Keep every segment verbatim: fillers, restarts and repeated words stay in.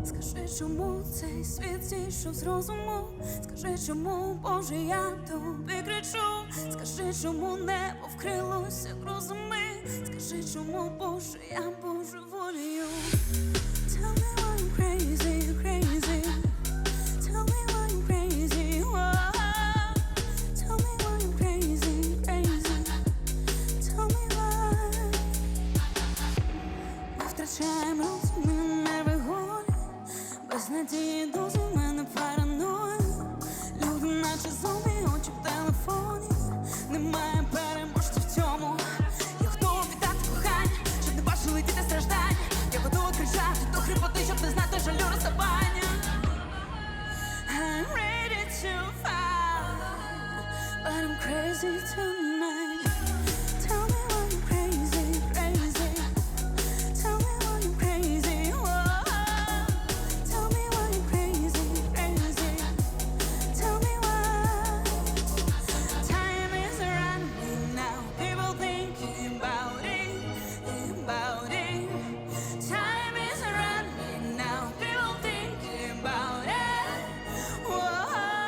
Скажи, чому цей світ зійшов з розуму? Скажи, чому, Боже, я тобі кричу? Скажи, чому небо вкрилося грозами? Скажи, чому, Боже, я божеволію? Tell me why I'm crazy, crazy. Tell me why I'm crazy, whoa. Tell me why I'm crazy, crazy. Tell me why. Ми втрачаємо розум, нерви голі. Без надії дози в мене параноя. Люди наче зомбі, очі в телефоні. Немає переможців в цьому. Я готова віддати кохання, щоб не бачили діти страждань. Я готова кричати до хрипоти, щоб не знати жалю розставання. I'm ready to fight, but I'm crazy tonight. Tell me why I'm crazy, crazy. Tell me why I'm crazy, whoa. Tell me why I'm crazy, crazy. Tell me why. Time is running now. People thinking about it, about it. Time is running now. People thinking about it. Whoa.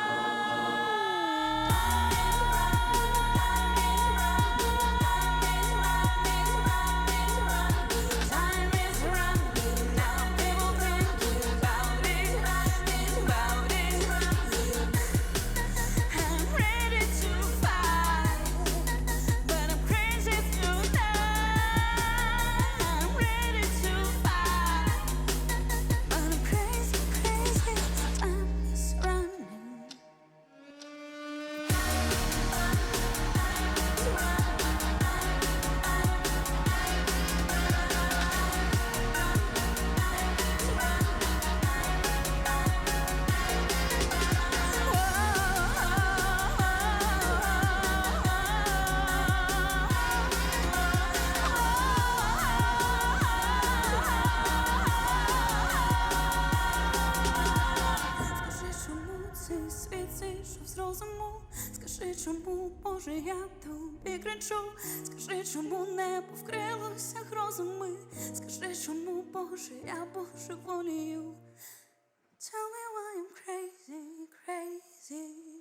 Time is running now. People thinking about it, about it. I'm ready to fight, but I'm crazy tonight. I'm ready to fight, but I'm crazy, crazy. Time is running. Скажи, чому цей світ зійшов з розуму? Скажи, чому, Боже, я тобі кричу? Скажи, чому небо вкрилося грозами? Скажи, чому, Боже, я божеволію? Tell me why I'm crazy, crazy.